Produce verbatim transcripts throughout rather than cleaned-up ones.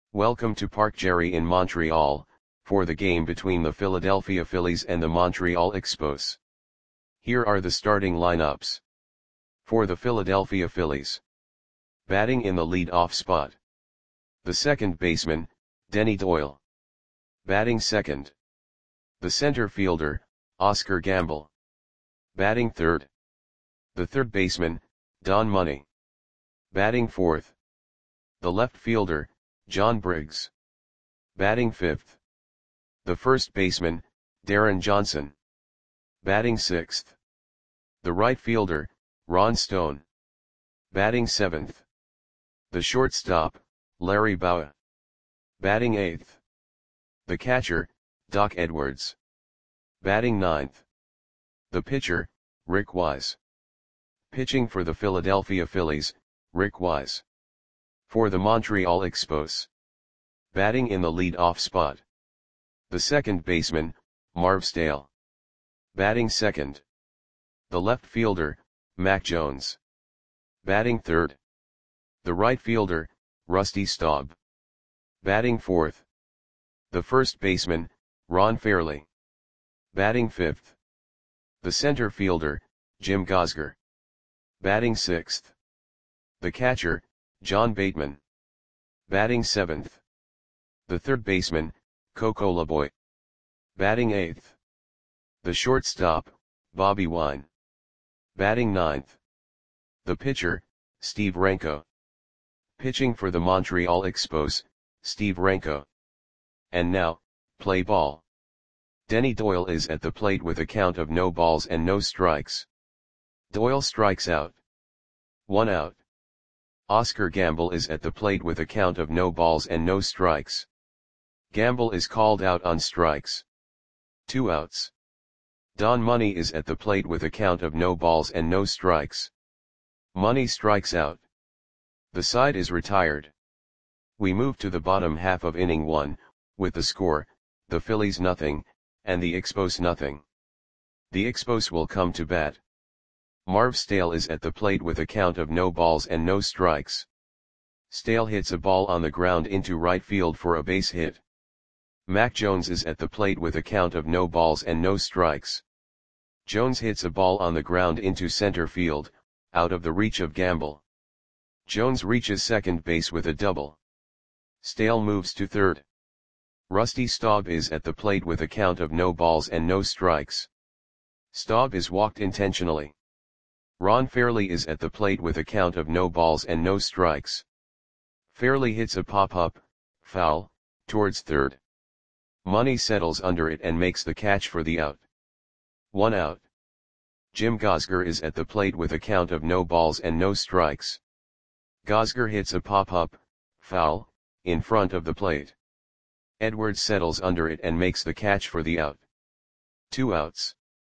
Welcome to Parc Jerry in Montreal, for the game between the Philadelphia Phillies and the Montreal Expos. Here are the starting lineups. For the Philadelphia Phillies. Batting in the lead-off spot. The second baseman, Denny Doyle. Batting second. The center fielder, Oscar Gamble. Batting third. The third baseman, Don Money. Batting fourth. The left fielder, John Briggs. Batting fifth. The first baseman, Darren Johnson. Batting sixth. The right fielder, Ron Stone. Batting seventh. The shortstop, Larry Bowa. Batting eighth. The catcher, Doc Edwards. Batting ninth. The pitcher, Rick Wise. Pitching for the Philadelphia Phillies, Rick Wise. For the Montreal Expos. Batting in the lead-off spot. The second baseman, Marv Stale. Batting second. The left fielder, Mac Jones. Batting third. The right fielder, Rusty Staub. Batting fourth. The first baseman, Ron Fairly. Batting fifth. The center fielder, Jim Gosger. Batting sixth. The catcher, John Bateman. Batting seventh. The third baseman, Coco LeBoy. Batting eighth. The shortstop, Bobby Wine. Batting ninth. The pitcher, Steve Renko. Pitching for the Montreal Expos, Steve Renko. And now, play ball. Denny Doyle is at the plate with a count of no balls and no strikes. Doyle strikes out. One out. Oscar Gamble is at the plate with a count of no balls and no strikes. Gamble is called out on strikes. Two outs. Don Money is at the plate with a count of no balls and no strikes. Money strikes out. The side is retired. We move to the bottom half of inning one, with the score, the Phillies nothing, and the Expos nothing. The Expos will come to bat. Marv Stale is at the plate with a count of no balls and no strikes. Stale hits a ball on the ground into right field for a base hit. Mac Jones is at the plate with a count of no balls and no strikes. Jones hits a ball on the ground into center field, out of the reach of Gamble. Jones reaches second base with a double. Stale moves to third. Rusty Staub is at the plate with a count of no balls and no strikes. Staub is walked intentionally. Ron Fairly is at the plate with a count of no balls and no strikes. Fairly hits a pop-up, foul, towards third. Money settles under it and makes the catch for the out. One out. Jim Gosger is at the plate with a count of no balls and no strikes. Gosger hits a pop-up, foul, in front of the plate. Edwards settles under it and makes the catch for the out. Two outs.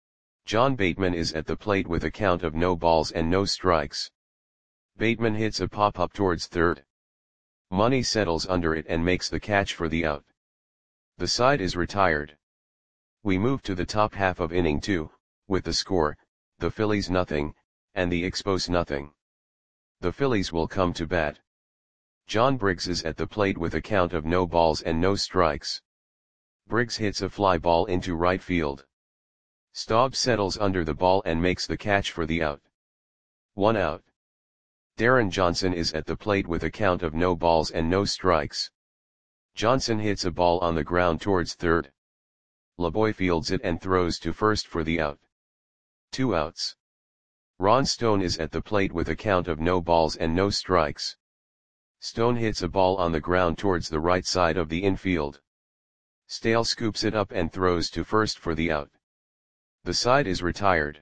John Bateman is at the plate with a count of no balls and no strikes. Bateman hits a pop-up towards third. Money settles under it and makes the catch for the out. The side is retired. We move to the top half of inning two, with the score, the Phillies nothing, and the Expos nothing. The Phillies will come to bat. John Briggs is at the plate with a count of no balls and no strikes. Briggs hits a fly ball into right field. Staub settles under the ball and makes the catch for the out. One out. Darren Johnson is at the plate with a count of no balls and no strikes. Johnson hits a ball on the ground towards third. LeBoy fields it and throws to first for the out. Two outs. Ron Stone is at the plate with a count of no balls and no strikes. Stone hits a ball on the ground towards the right side of the infield. Stale scoops it up and throws to first for the out. The side is retired.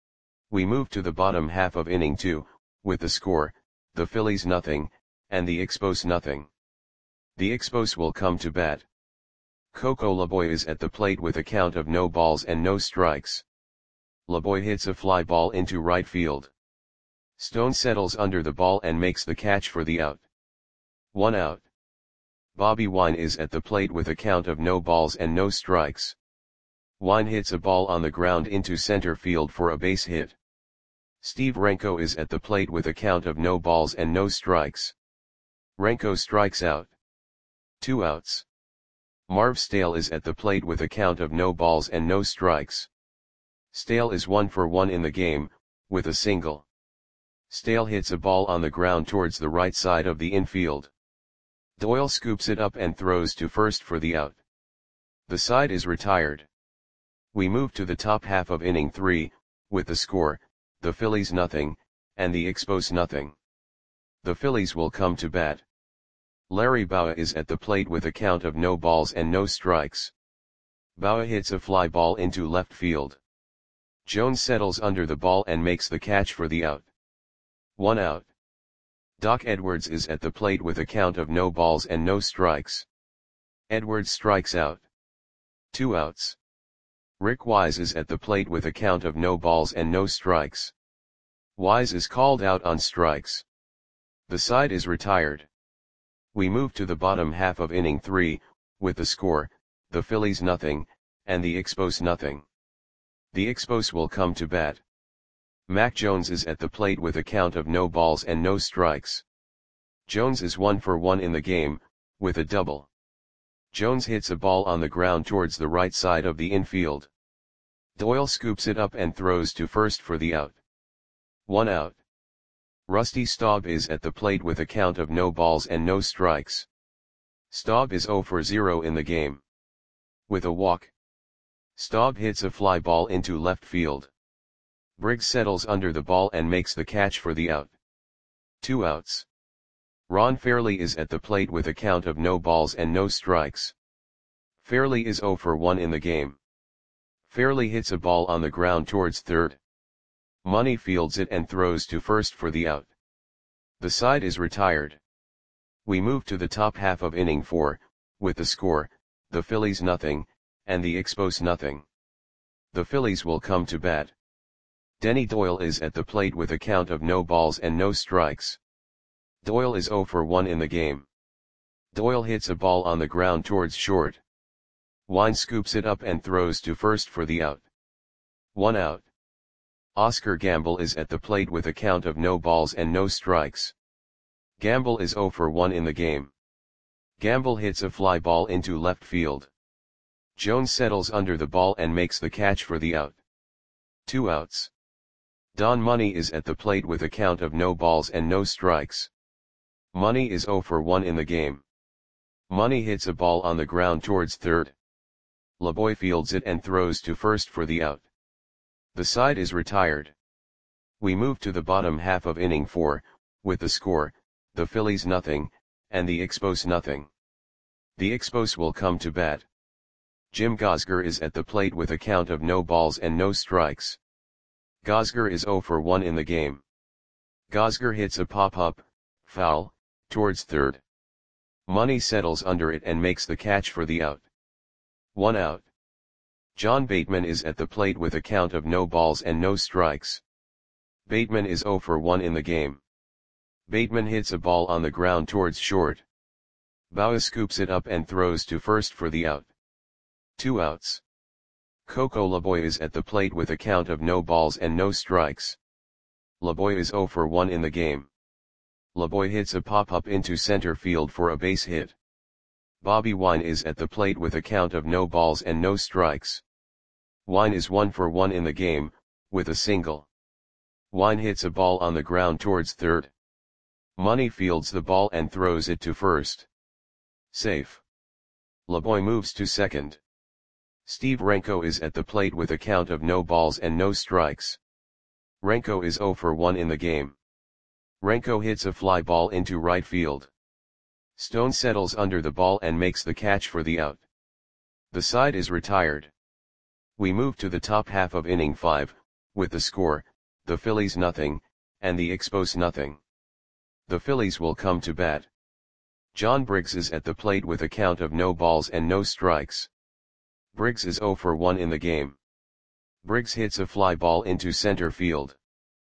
We move to the bottom half of inning two, with the score, the Phillies nothing, and the Expos nothing. The Expos will come to bat. Coco LeBoy is at the plate with a count of no balls and no strikes. LeBoy hits a fly ball into right field. Stone settles under the ball and makes the catch for the out. One out. Bobby Wine is at the plate with a count of no balls and no strikes. Wine hits a ball on the ground into center field for a base hit. Steve Renko is at the plate with a count of no balls and no strikes. Renko strikes out. Two outs. Marv Stale is at the plate with a count of no balls and no strikes. Stale is one for one in the game, with a single. Stale hits a ball on the ground towards the right side of the infield. Doyle scoops it up and throws to first for the out. The side is retired. We move to the top half of inning three, with the score, the Phillies nothing, and the Expos nothing. The Phillies will come to bat. Larry Bowa is at the plate with a count of no balls and no strikes. Bowa hits a fly ball into left field. Jones settles under the ball and makes the catch for the out. One out. Doc Edwards is at the plate with a count of no balls and no strikes. Edwards strikes out. Two outs. Rick Wise is at the plate with a count of no balls and no strikes. Wise is called out on strikes. The side is retired. We move to the bottom half of inning three, with the score, the Phillies nothing, and the Expos nothing. The Expos will come to bat. Mac Jones is at the plate with a count of no balls and no strikes. Jones is one for one in the game, with a double. Jones hits a ball on the ground towards the right side of the infield. Doyle scoops it up and throws to first for the out. One out. Rusty Staub is at the plate with a count of no balls and no strikes. Staub is zero for zero in the game. With a walk. Staub hits a fly ball into left field. Briggs settles under the ball and makes the catch for the out. Two outs. Ron Fairley is at the plate with a count of no balls and no strikes. Fairley is zero for one in the game. Fairley hits a ball on the ground towards third. Money fields it and throws to first for the out. The side is retired. We move to the top half of inning four, with the score, the Phillies nothing, and the Expos nothing. The Phillies will come to bat. Denny Doyle is at the plate with a count of no balls and no strikes. Doyle is zero for one in the game. Doyle hits a ball on the ground towards short. Wine scoops it up and throws to first for the out. One out. Oscar Gamble is at the plate with a count of no balls and no strikes. Gamble is zero for one in the game. Gamble hits a fly ball into left field. Jones settles under the ball and makes the catch for the out. Two outs. Don Money is at the plate with a count of no balls and no strikes. Money is zero for one in the game. Money hits a ball on the ground towards third. LeBoy fields it and throws to first for the out. The side is retired. We move to the bottom half of inning four, with the score, the Phillies nothing, and the Expos nothing. The Expos will come to bat. Jim Gosger is at the plate with a count of no balls and no strikes. Gosger is zero for one in the game. Gosger hits a pop-up, foul, towards third. Money settles under it and makes the catch for the out. One out. John Bateman is at the plate with a count of no balls and no strikes. Bateman is zero for one in the game. Bateman hits a ball on the ground towards short. Bowa scoops it up and throws to first for the out. Two outs. Coco LeBoy is at the plate with a count of no balls and no strikes. LeBoy is zero for one in the game. LeBoy hits a pop-up into center field for a base hit. Bobby Wine is at the plate with a count of no balls and no strikes. Wine is one for one in the game, with a single. Wine hits a ball on the ground towards third. Money fields the ball and throws it to first. Safe. LeBoy moves to second. Steve Renko is at the plate with a count of no balls and no strikes. Renko is zero for one in the game. Renko hits a fly ball into right field. Stone settles under the ball and makes the catch for the out. The side is retired. We move to the top half of inning five, with the score, the Phillies nothing, and the Expos nothing. The Phillies will come to bat. John Briggs is at the plate with a count of no balls and no strikes. Briggs is zero for one in the game. Briggs hits a fly ball into center field.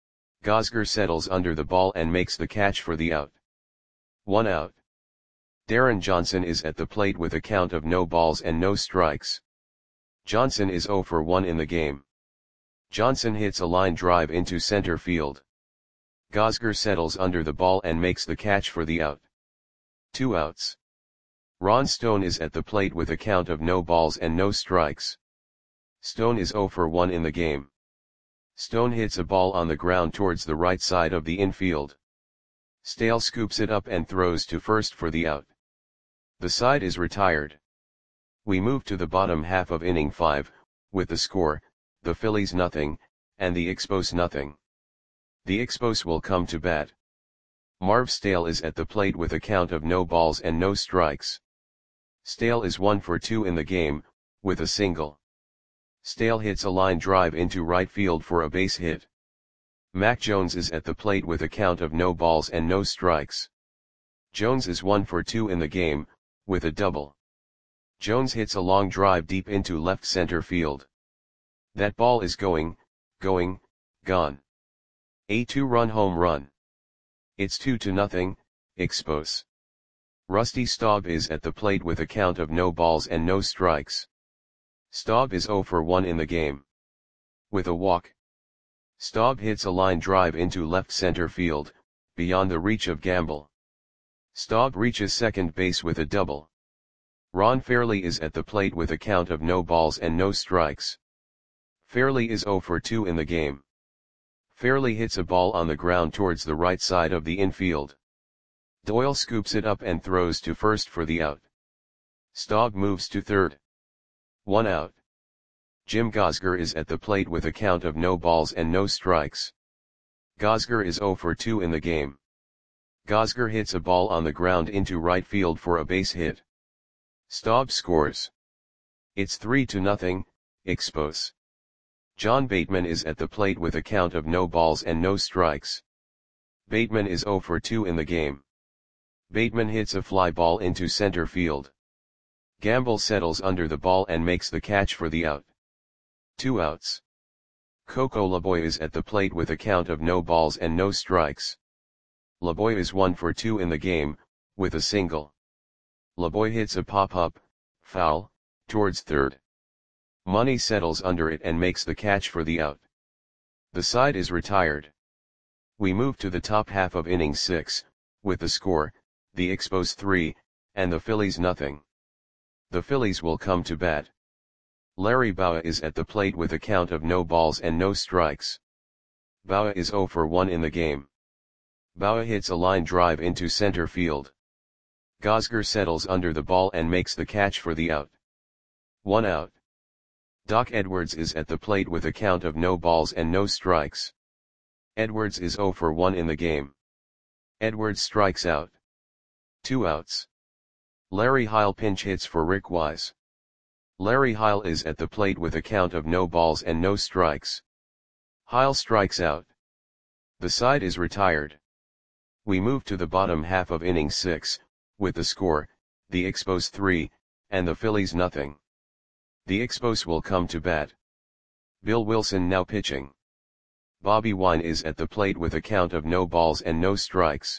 Gosger settles under the ball and makes the catch for the out. One out. Darren Johnson is at the plate with a count of no balls and no strikes. Johnson is zero for one in the game. Johnson hits a line drive into center field. Gosger settles under the ball and makes the catch for the out. Two outs. Ron Stone is at the plate with a count of no balls and no strikes. Stone is zero for one in the game. Stone hits a ball on the ground towards the right side of the infield. Stale scoops it up and throws to first for the out. The side is retired. We move to the bottom half of inning five, with the score, the Phillies nothing, and the Expos nothing. The Expos will come to bat. Marv Stale is at the plate with a count of no balls and no strikes. Stale is one for two in the game, with a single. Stale hits a line drive into right field for a base hit. Mac Jones is at the plate with a count of no balls and no strikes. Jones is one for two in the game, with a double. Jones hits a long drive deep into left center field. That ball is going, going, gone. A two-run home run. It's two to nothing, Expos. Rusty Staub is at the plate with a count of no balls and no strikes. Staub is zero for one in the game. With a walk. Staub hits a line drive into left center field, beyond the reach of Gamble. Staub reaches second base with a double. Ron Fairly is at the plate with a count of no balls and no strikes. Fairly is zero for two in the game. Fairly hits a ball on the ground towards the right side of the infield. Doyle scoops it up and throws to first for the out. Staub moves to third. One out. Jim Gosger is at the plate with a count of no balls and no strikes. Gosger is zero for two in the game. Gosger hits a ball on the ground into right field for a base hit. Staub scores. It's three to nothing, Expos. John Bateman is at the plate with a count of no balls and no strikes. Bateman is zero for two in the game. Bateman hits a fly ball into center field. Gamble settles under the ball and makes the catch for the out. Two outs. Coco LeBoy is at the plate with a count of no balls and no strikes. LeBoy is one for two in the game, with a single. LeBoy hits a pop-up, foul, towards third. Money settles under it and makes the catch for the out. The side is retired. We move to the top half of inning six, with the score, the Expos three, and the Phillies nothing. The Phillies will come to bat. Larry Bowa is at the plate with a count of no balls and no strikes. Bowa is zero for one in the game. Bowa hits a line drive into center field. Gosger settles under the ball and makes the catch for the out. One out. Doc Edwards is at the plate with a count of no balls and no strikes. Edwards is zero for one in the game. Edwards strikes out. Two outs. Larry Heil pinch hits for Rick Wise. Larry Heil is at the plate with a count of no balls and no strikes. Heil strikes out. The side is retired. We move to the bottom half of inning six, with the score, the Expos three, and the Phillies nothing. The Expos will come to bat. Bill Wilson now pitching. Bobby Wine is at the plate with a count of no balls and no strikes.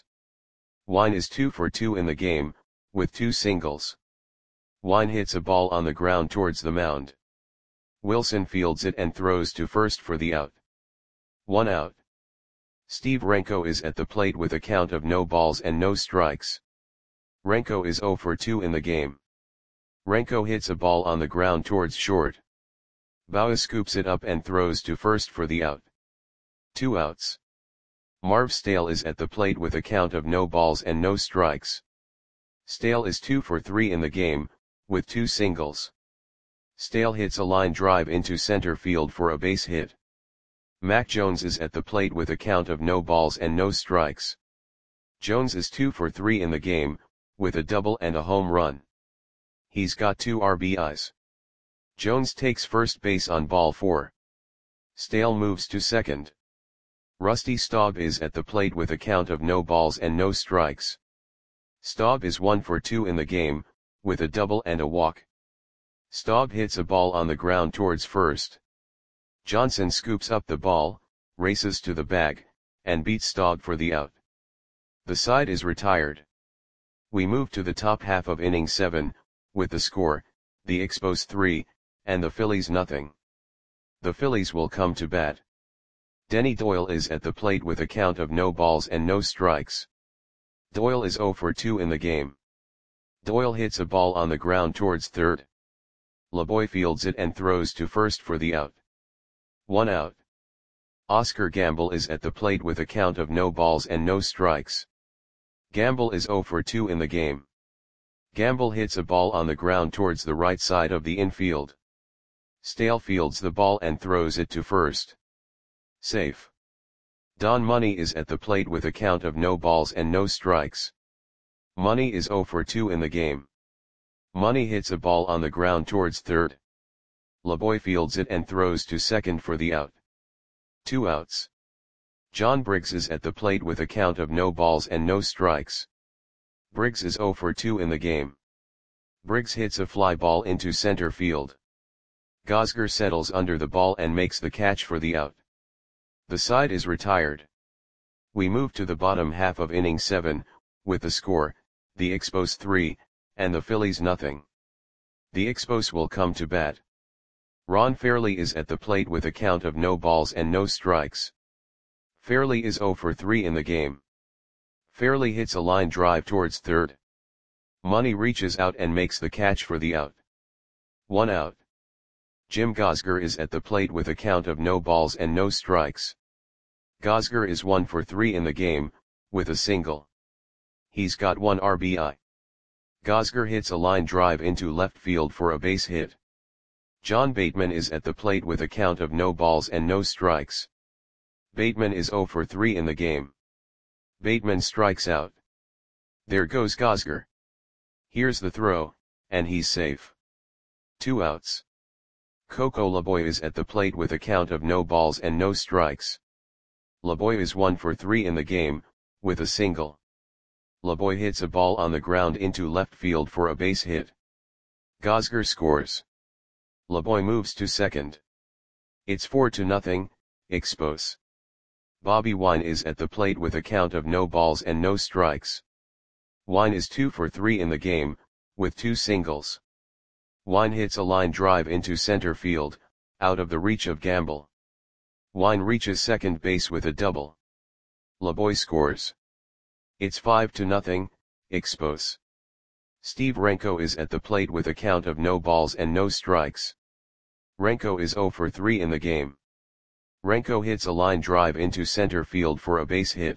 Wine is two for two in the game, with two singles. Wine hits a ball on the ground towards the mound. Wilson fields it and throws to first for the out. One out. Steve Renko is at the plate with a count of no balls and no strikes. Renko is zero for two in the game. Renko hits a ball on the ground towards short. Bowa scoops it up and throws to first for the out. Two outs. Marv Stale is at the plate with a count of no balls and no strikes. Stale is two for three in the game, with two singles. Stale hits a line drive into center field for a base hit. Mac Jones is at the plate with a count of no balls and no strikes. Jones is two for three in the game, with a double and a home run. He's got two R B Is. Jones takes first base on ball four. Stale moves to second. Rusty Staub is at the plate with a count of no balls and no strikes. Staub is one for two in the game, with a double and a walk. Staub hits a ball on the ground towards first. Johnson scoops up the ball, races to the bag, and beats Staub for the out. The side is retired. We move to the top half of inning seven, with the score, the Expos three, and the Phillies nothing. The Phillies will come to bat. Denny Doyle is at the plate with a count of no balls and no strikes. Doyle is zero for two in the game. Doyle hits a ball on the ground towards third. LeBoy fields it and throws to first for the out. One out. Oscar Gamble is at the plate with a count of no balls and no strikes. Gamble is zero for two in the game. Gamble hits a ball on the ground towards the right side of the infield. Stale fields the ball and throws it to first. Safe. Don Money is at the plate with a count of no balls and no strikes. Money is zero for two in the game. Money hits a ball on the ground towards third. LeBoy fields it and throws to second for the out. Two outs. John Briggs is at the plate with a count of no balls and no strikes. Briggs is zero for two in the game. Briggs hits a fly ball into center field. Gosger settles under the ball and makes the catch for the out. The side is retired. We move to the bottom half of inning seven, with the score, the Expos three, and the Phillies nothing. The Expos will come to bat. Ron Fairley is at the plate with a count of no balls and no strikes. Fairley is zero for three in the game. Fairley hits a line drive towards third. Money reaches out and makes the catch for the out. One out. Jim Gosger is at the plate with a count of no balls and no strikes. Gosger is one for three in the game, with a single. He's got one R B I. Gosger hits a line drive into left field for a base hit. John Bateman is at the plate with a count of no balls and no strikes. Bateman is zero for three in the game. Bateman strikes out. There goes Gosger. Here's the throw, and he's safe. Two outs. Coco LeBoy is at the plate with a count of no balls and no strikes. LeBoy is one for three in the game, with a single. LeBoy hits a ball on the ground into left field for a base hit. Gosger scores. LeBoy moves to second. It's four to nothing, Expos. Bobby Wine is at the plate with a count of no balls and no strikes. Wine is two for three in the game, with two singles. Wine hits a line drive into center field, out of the reach of Gamble. Wine reaches second base with a double. LeBoy scores. It's five to nothing, Expos. Steve Renko is at the plate with a count of no balls and no strikes. Renko is zero for three in the game. Renko hits a line drive into center field for a base hit.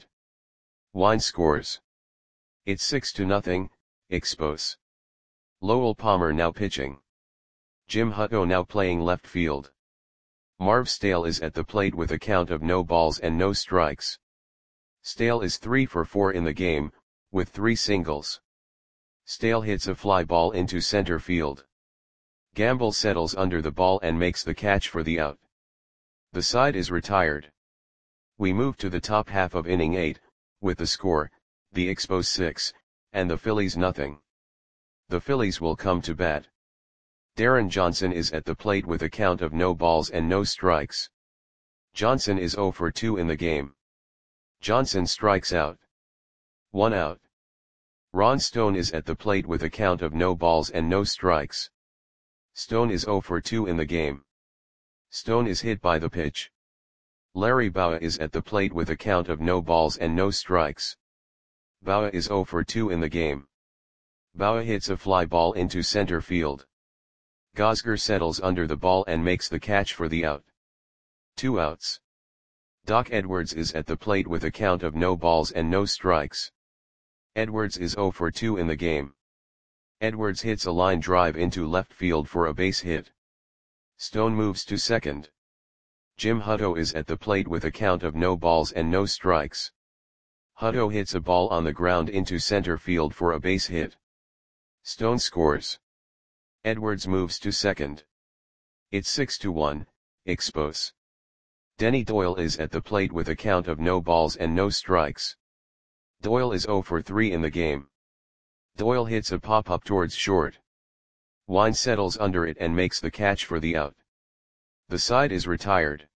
Wine scores. It's six to nothing, Expos. Lowell Palmer now pitching. Jim Hutto now playing left field. Marv Stale is at the plate with a count of no balls and no strikes. Stale is three for four in the game, with three singles. Stale hits a fly ball into center field. Gamble settles under the ball and makes the catch for the out. The side is retired. We move to the top half of inning eight, with the score, the Expos six, and the Phillies nothing. The Phillies will come to bat. Darren Johnson is at the plate with a count of no balls and no strikes. Johnson is zero for two in the game. Johnson strikes out. One out. Ron Stone is at the plate with a count of no balls and no strikes. Stone is zero for two in the game. Stone is hit by the pitch. Larry Bowa is at the plate with a count of no balls and no strikes. Bowa is zero for two in the game. Bowa hits a fly ball into center field. Gosger settles under the ball and makes the catch for the out. Two outs. Doc Edwards is at the plate with a count of no balls and no strikes. Edwards is zero for two in the game. Edwards hits a line drive into left field for a base hit. Stone moves to second. Jim Hutto is at the plate with a count of no balls and no strikes. Hutto hits a ball on the ground into center field for a base hit. Stone scores. Edwards moves to second. It's six to one, Expos. Denny Doyle is at the plate with a count of no balls and no strikes. Doyle is zero for three in the game. Doyle hits a pop-up towards short. Wine settles under it and makes the catch for the out. The side is retired.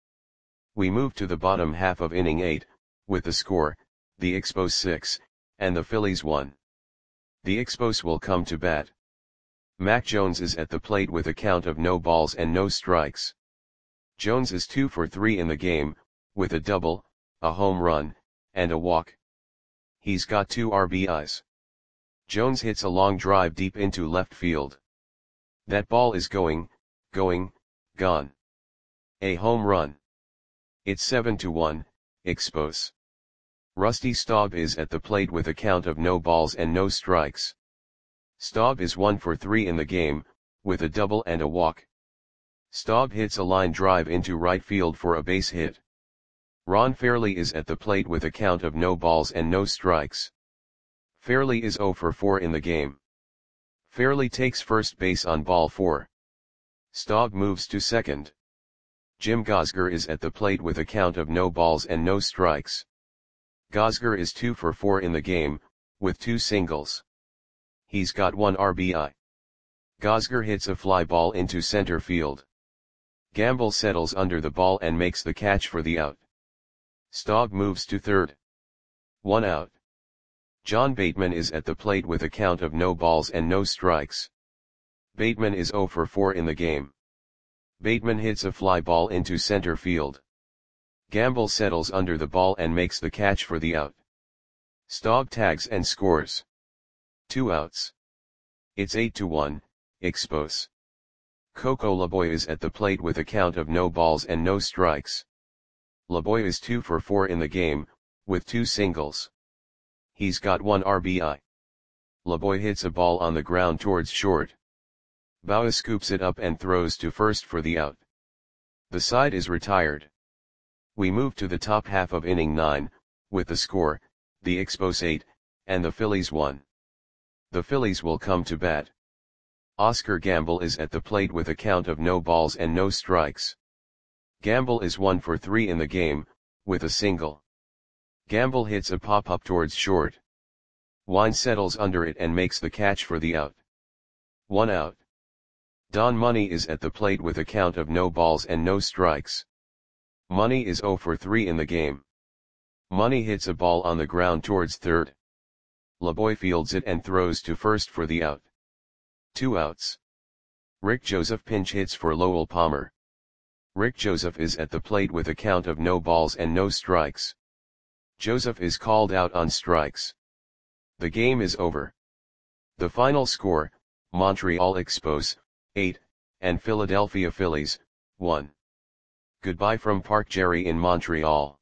We move to the bottom half of inning eight, with the score, the Expos six, and the Phillies one. The Expos will come to bat. Mac Jones is at the plate with a count of no balls and no strikes. Jones is two for three in the game, with a double, a home run, and a walk. He's got two R B Is. Jones hits a long drive deep into left field. That ball is going, going, gone. A home run. It's seven to one, Expos. Rusty Staub is at the plate with a count of no balls and no strikes. Staub is one for three in the game, with a double and a walk. Staub hits a line drive into right field for a base hit. Ron Fairly is at the plate with a count of no balls and no strikes. Fairly is zero for four in the game. Fairly takes first base on ball four. Staub moves to second. Jim Gosger is at the plate with a count of no balls and no strikes. Gosger is two for four in the game, with two singles. He's got one R B I. Gosger hits a fly ball into center field. Gamble settles under the ball and makes the catch for the out. Staub moves to third. One out. John Bateman is at the plate with a count of no balls and no strikes. Bateman is zero for four in the game. Bateman hits a fly ball into center field. Gamble settles under the ball and makes the catch for the out. Staub tags and scores. Two outs. It's eight to one, Expos. Coco Laboy is at the plate with a count of no balls and no strikes. Laboy is two for four in the game, with two singles. He's got one R B I. Laboy hits a ball on the ground towards short. Baua scoops it up and throws to first for the out. The side is retired. We move to the top half of inning nine, with the score, the Expos eight, and the Phillies one. The Phillies will come to bat. Oscar Gamble is at the plate with a count of no balls and no strikes. Gamble is one for three in the game, with a single. Gamble hits a pop-up towards short. Wine settles under it and makes the catch for the out. One out. Don Money is at the plate with a count of no balls and no strikes. Money is zero for three in the game. Money hits a ball on the ground towards third. Laboy fields it and throws to first for the out. Two outs. Rick Joseph pinch hits for Lowell Palmer. Rick Joseph is at the plate with a count of no balls and no strikes. Joseph is called out on strikes. The game is over. The final score, Montreal Expos, eight, and Philadelphia Phillies, one. Goodbye from Park Jerry in Montreal.